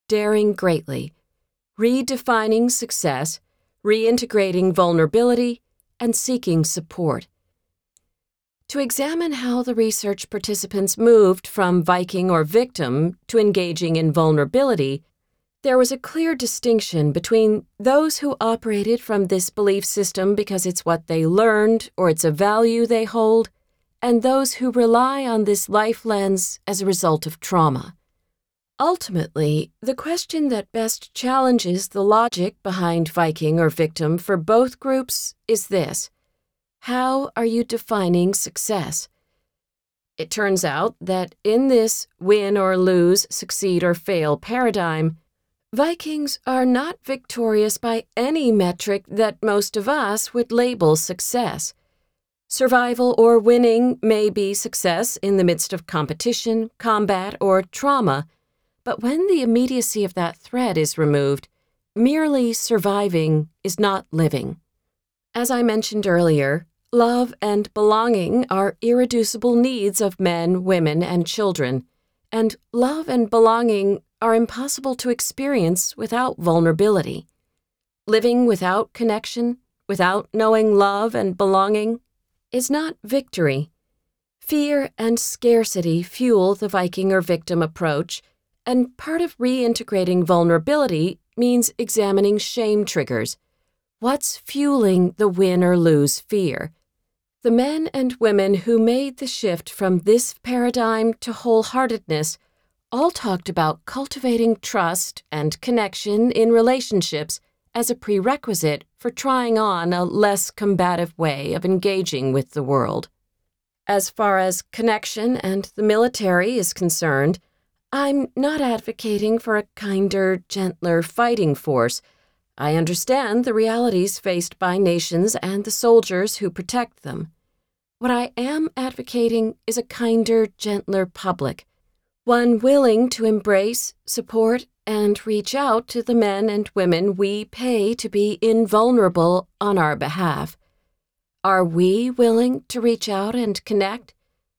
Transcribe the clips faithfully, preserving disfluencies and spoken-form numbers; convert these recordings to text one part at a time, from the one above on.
Daring Greatly: Redefining Success, Reintegrating Vulnerability, and Seeking Support. To examine how the research participants moved from Viking or victim to engaging in vulnerability, there was a clear distinction between those who operated from this belief system because it's what they learned or it's a value they hold, and those who rely on this life lens as a result of trauma. Ultimately, the question that best challenges the logic behind Viking or victim for both groups is this: how are you defining success? It turns out that in this win or lose, succeed or fail paradigm, Vikings are not victorious by any metric that most of us would label success. Survival or winning may be success in the midst of competition, combat, or trauma, but when the immediacy of that threat is removed, merely surviving is not living. As I mentioned earlier, love and belonging are irreducible needs of men, women, and children, and love and belonging are impossible to experience without vulnerability. Living without connection, without knowing love and belonging, is not victory. Fear and scarcity fuel the Viking or victim approach, and part of reintegrating vulnerability means examining shame triggers. What's fueling the win or lose fear? The men and women who made the shift from this paradigm to wholeheartedness all talked about cultivating trust and connection in relationships as a prerequisite for trying on a less combative way of engaging with the world. As far as connection and the military is concerned, I'm not advocating for a kinder, gentler fighting force. I understand the realities faced by nations and the soldiers who protect them. What I am advocating is a kinder, gentler public, one willing to embrace, support, and reach out to the men and women we pay to be invulnerable on our behalf. Are we willing to reach out and connect?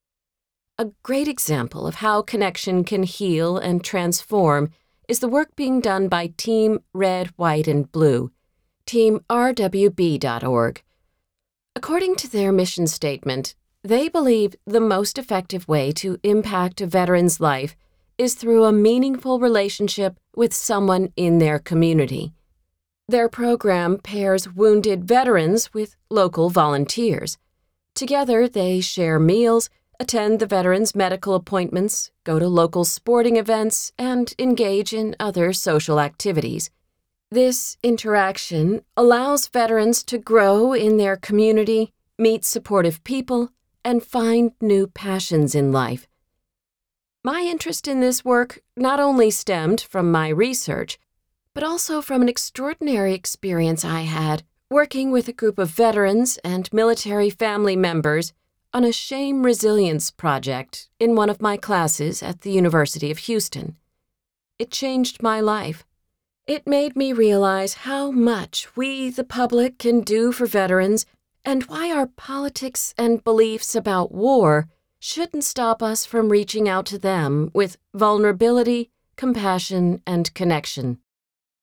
A great example of how connection can heal and transform is the work being done by Team Red, White, and Blue, team R W B dot org. According to their mission statement, they believe the most effective way to impact a veteran's life is through a meaningful relationship with someone in their community. Their program pairs wounded veterans with local volunteers. Together, they share meals, attend the veterans' medical appointments, go to local sporting events, and engage in other social activities. This interaction allows veterans to grow in their community, meet supportive people, and find new passions in life. My interest in this work not only stemmed from my research, but also from an extraordinary experience I had working with a group of veterans and military family members on a shame resilience project in one of my classes at the University of Houston. It changed my life. It made me realize how much we, the public, can do for veterans and why our politics and beliefs about war shouldn't stop us from reaching out to them with vulnerability, compassion, and connection.